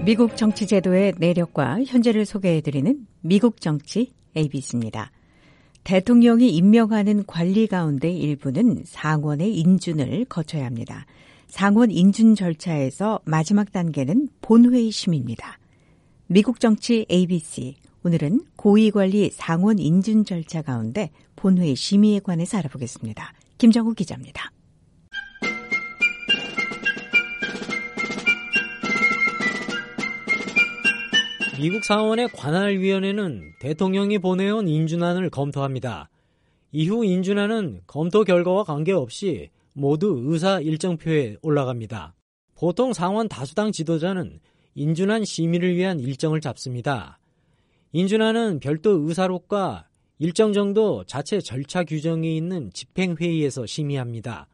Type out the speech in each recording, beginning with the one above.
미국 정치 제도의 내력과 현재를 소개해드리는 미국 정치 ABC입니다. 대통령이 임명하는 관리 가운데 일부는 상원의 인준을 거쳐야 합니다. 상원 인준 절차에서 마지막 단계는 본회의 심의입니다. 미국 정치 ABC, 오늘은 고위관리 상원 인준 절차 가운데 본회의 심의에 관해서 알아보겠습니다. 김정우 기자입니다. 미국 상원의 관할위원회는 대통령이 보내온 인준안을 검토합니다. 이후 인준안은 검토 결과와 관계없이 모두 의사 일정표에 올라갑니다. 보통 상원 다수당 지도자는 인준안 심의를 위한 일정을 잡습니다. 인준안은 별도 의사록과 일정 정도 자체 절차 규정이 있는 집행회의에서 심의합니다.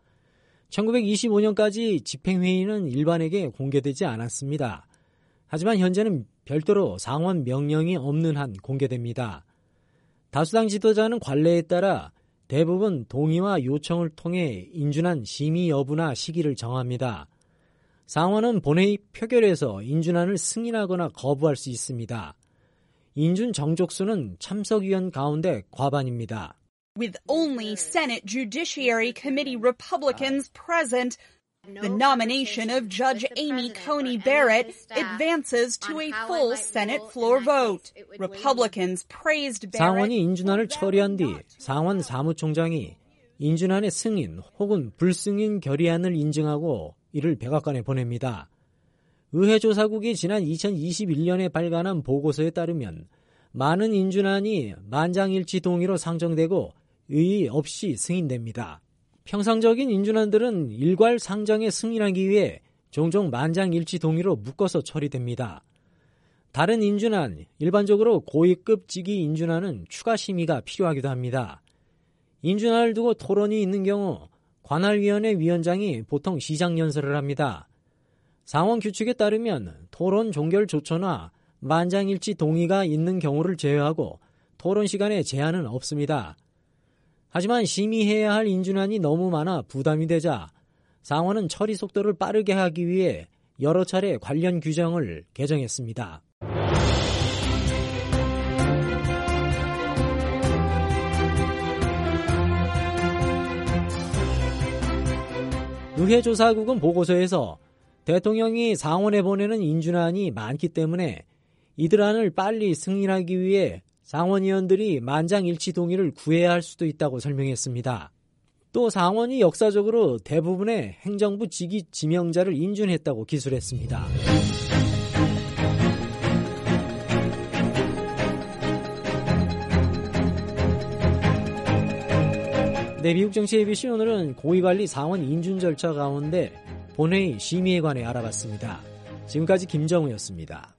1925년까지 집행회의는 일반에게 공개되지 않았습니다. 하지만 현재는 별도로 상원 명령이 없는 한 공개됩니다. 다수당 지도자는 관례에 따라 대부분 동의와 요청을 통해 인준안 심의 여부나 시기를 정합니다. 상원은 본회의 표결에서 인준안을 승인하거나 거부할 수 있습니다. 인준 정족수는 참석위원 가운데 과반입니다. With only Senate Judiciary Committee Republicans present, the nomination of Judge Amy Coney Barrett advances to a full Senate floor vote. Republicans praised Barrett. 상원이 인준안을 처리한 뒤 상원 사무총장이 인준안의 승인 혹은 불승인 결의안을 인증하고 이를 백악관에 보냅니다. 의회조사국이 지난 2021년에 발간한 보고서에 따르면 많은 인준안이 만장일치 동의로 상정되고 의의 없이 승인됩니다. 평상적인 인준안들은 일괄 상정에 승인하기 위해 종종 만장일치 동의로 묶어서 처리됩니다. 다른 인준안, 일반적으로 고위급 직위 인준안은 추가 심의가 필요하기도 합니다. 인준안을 두고 토론이 있는 경우 관할위원회 위원장이 보통 시장연설을 합니다. 상원 규칙에 따르면 토론 종결 조처나 만장일치 동의가 있는 경우를 제외하고 토론 시간에 제한은 없습니다. 하지만 심의해야 할 인준안이 너무 많아 부담이 되자 상원은 처리 속도를 빠르게 하기 위해 여러 차례 관련 규정을 개정했습니다. 의회조사국은 보고서에서 대통령이 상원에 보내는 인준안이 많기 때문에 이들 안을 빨리 승인하기 위해 상원의원들이 만장일치 동의를 구해야 할 수도 있다고 설명했습니다. 또 상원이 역사적으로 대부분의 행정부 직위 지명자를 인준했다고 기술했습니다. 네, 미국 정치 ABC 오늘은 고위관리 상원 인준 절차 가운데 본회의 심의에 관해 알아봤습니다. 지금까지 김정우였습니다.